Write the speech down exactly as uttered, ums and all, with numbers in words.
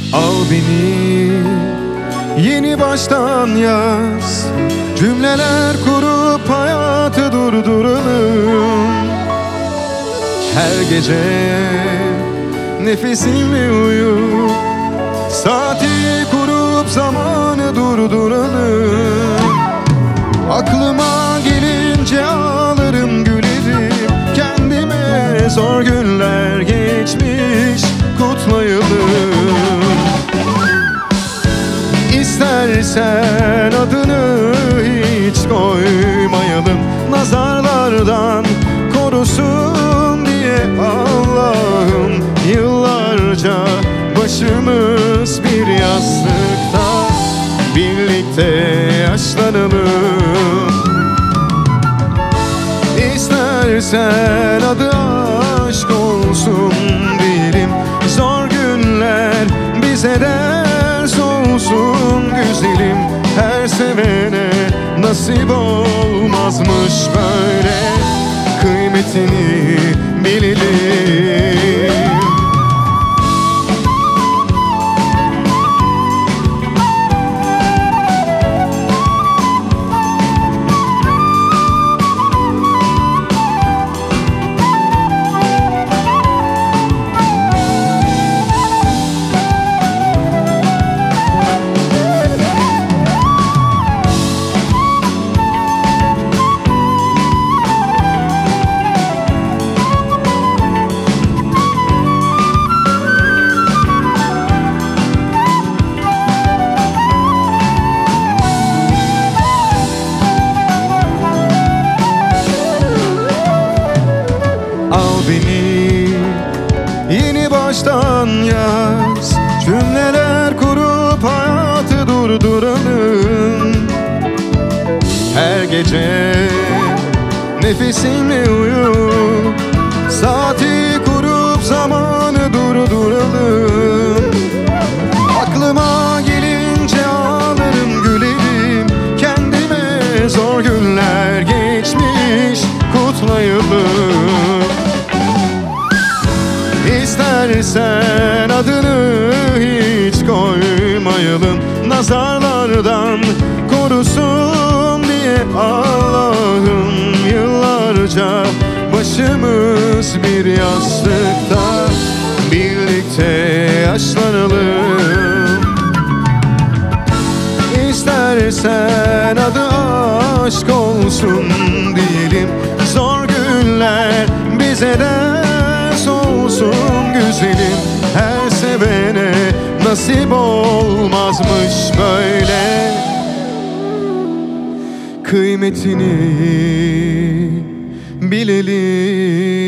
Al beni yeni baştan yaz, cümleler kurup hayatı durduralım. Her gece nefesimle uyup saati kurup zamanı durduralım. Aklıma gelince ağlarım gülerim, kendime zor günler geçmiş kutlayalım. İstersen adını hiç koymayalım, nazarlardan korusun diye Allah'ım. Yıllarca başımız bir yastıkta, birlikte yaşlanalım. İstersen adı aşk olsun diyelim, zor günler bize ders olsun güzelim. Her sevene nasip olmazmış böyle, kıymetini bilelim. Beni yeni baştan yaz, cümleler kurup hayatı durduralım. Her gece nefesimle uyup saati kurup zamanı durduralım. Aklıma gelince ağlarım gülerim, kendime zor günler geçmiş kutlayalım. İstersen adını hiç koymayalım, nazarlardan korusun diye Allah'ım. Yıllarca başımız bir yastıkta, birlikte yaşlanalım. İstersen adı aşk olsun diyelim, zor günler bize ders olsun güzelim. Her sevene nasip olmazmış böyle, kıymetini bilelim.